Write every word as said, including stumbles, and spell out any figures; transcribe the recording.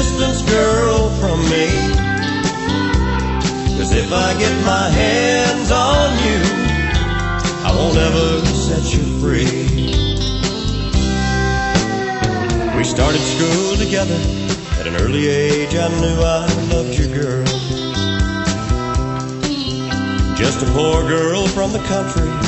distance, girl, from me. 'Cause if I get my hands on you, I won't ever set you free. We started school together. At an early age I knew I loved you, girl. Just a poor girl from the country,